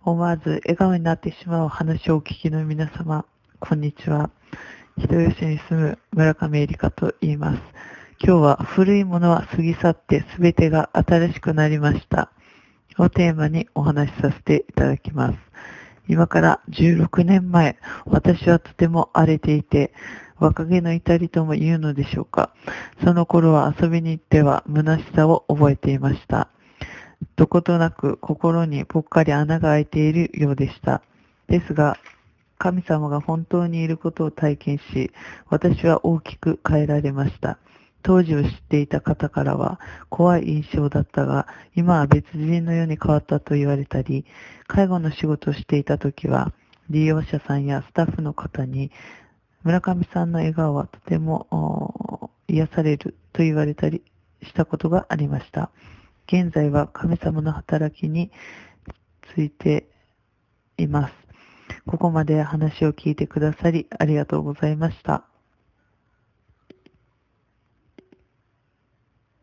思わず笑顔になってしまう話をお聞きの皆様、こんにちは。人吉に住む村上エリカと言います。今日は古いものは過ぎ去ってすべてが新しくなりましたをテーマにお話しさせていただきます。今から16年前、私はとても荒れていて、若気の至りとも言うのでしょうか。その頃は遊びに行っては虚しさを覚えていました。どことなく心にぽっかり穴が開いているようでした。ですが、神様が本当にいることを体験し、私は大きく変えられました。当時を知っていた方からは怖い印象だったが、今は別人のように変わったと言われたり、介護の仕事をしていた時は、利用者さんやスタッフの方に、村上さんの笑顔はとても癒されると言われたりしたことがありました。現在は神様の働きについています。ここまで話を聞いてくださりありがとうございました。